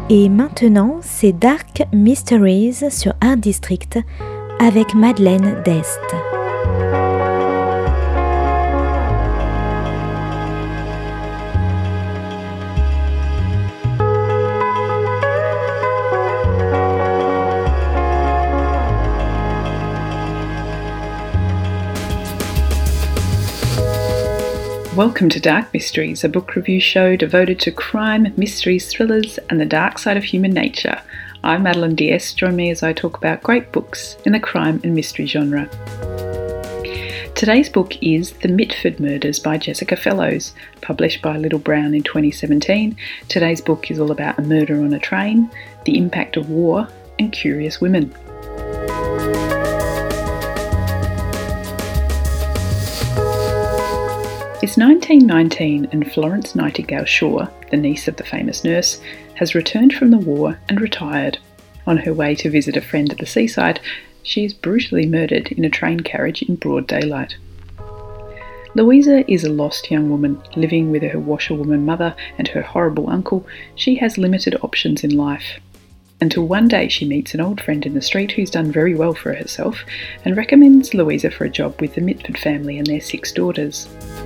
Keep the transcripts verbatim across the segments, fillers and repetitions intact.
Et maintenant, c'est Dark Mysteries sur Art District avec Madeleine Dest. Welcome to Dark Mysteries, a book review show devoted to crime, mysteries, thrillers, and the dark side of human nature. I'm Madeleine Dest. Join me as I talk about great books in the crime and mystery genre. Today's book is The Mitford Murders by Jessica Fellowes, published by Little Brown in twenty seventeen. Today's book is all about a murder on a train, the impact of war, and curious women. It's nineteen nineteen and Florence Nightingale Shaw, the niece of the famous nurse, has returned from the war and retired. On her way to visit a friend at the seaside, she is brutally murdered in a train carriage in broad daylight. Louisa is a lost young woman, living with her washerwoman mother and her horrible uncle. She has limited options in life. Until one day she meets an old friend in the street who's done very well for herself and recommends Louisa for a job with the Mitford family and their six daughters.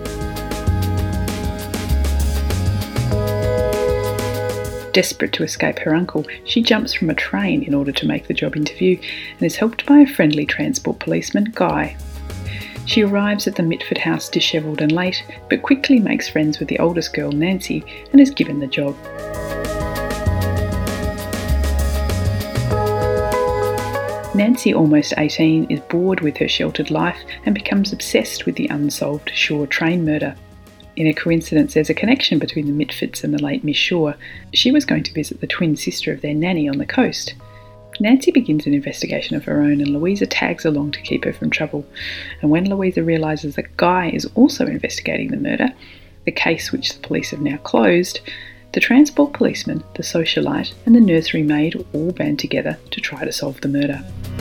Desperate to escape her uncle, she jumps from a train in order to make the job interview and is helped by a friendly transport policeman, Guy. She arrives at the Mitford house dishevelled and late, but quickly makes friends with the oldest girl, Nancy, and is given the job. Nancy, almost eighteen, is bored with her sheltered life and becomes obsessed with the unsolved Shaw train murder. In a coincidence, there's a connection between the Mitfords and the late Miss Shaw. She was going to visit the twin sister of their nanny on the coast. Nancy begins an investigation of her own and Louisa tags along to keep her from trouble. And when Louisa realises that Guy is also investigating the murder, the case which the police have now closed, the transport policeman, the socialite and the nursery maid all band together to try to solve the murder.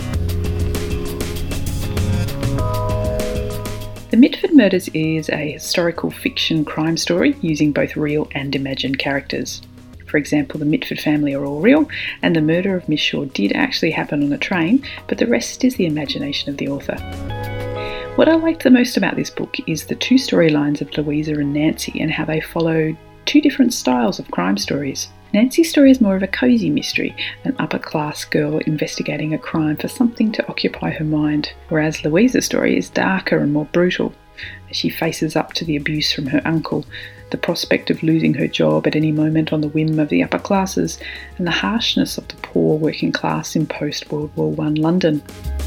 The Mitford Murders is a historical fiction crime story using both real and imagined characters. For example, the Mitford family are all real, and the murder of Miss Shaw did actually happen on a train, but the rest is the imagination of the author. What I liked the most about this book is the two storylines of Louisa and Nancy and how they follow two different styles of crime stories. Nancy's story is more of a cosy mystery, an upper-class girl investigating a crime for something to occupy her mind, whereas Louisa's story is darker and more brutal, as she faces up to the abuse from her uncle, the prospect of losing her job at any moment on the whim of the upper classes, and the harshness of the poor working class in post-World War One London.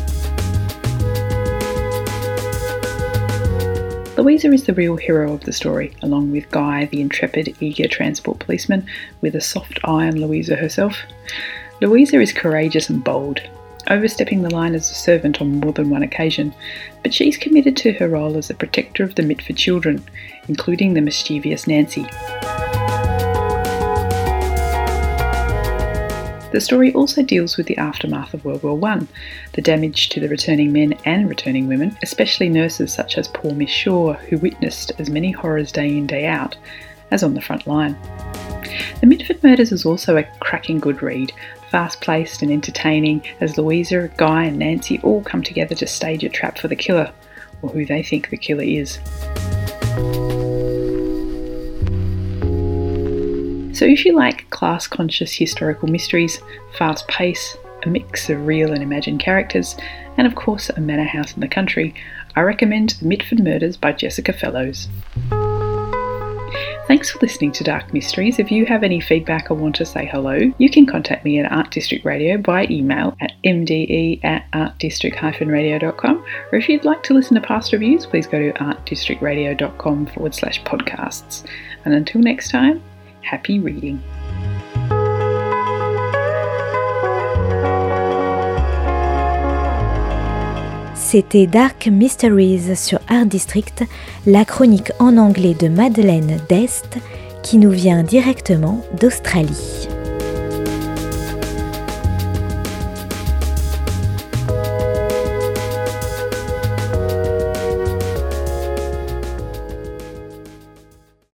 Louisa is the real hero of the story, along with Guy, the intrepid, eager transport policeman, with a soft eye on Louisa herself. Louisa is courageous and bold, overstepping the line as a servant on more than one occasion, but she's committed to her role as the protector of the Mitford children, including the mischievous Nancy. The story also deals with the aftermath of World War One, the damage to the returning men and returning women, especially nurses such as poor Miss Shaw, who witnessed as many horrors day in, day out, as on the front line. The Mitford Murders is also a cracking good read, fast-paced and entertaining, as Louisa, Guy and Nancy all come together to stage a trap for the killer, or who they think the killer is. So if you like class-conscious historical mysteries, fast pace, a mix of real and imagined characters, and of course a manor house in the country, I recommend The Mitford Murders by Jessica Fellowes. Thanks for listening to Dark Mysteries. If you have any feedback or want to say hello, you can contact me at Art District Radio by email at m d e at art district dash radio dot com, or if you'd like to listen to past reviews, please go to artdistrictradio.com forward slash podcasts. And until next time, happy reading. C'était Dark Mysteries sur Art District, la chronique en anglais de Madeleine Dest qui nous vient directement d'Australie.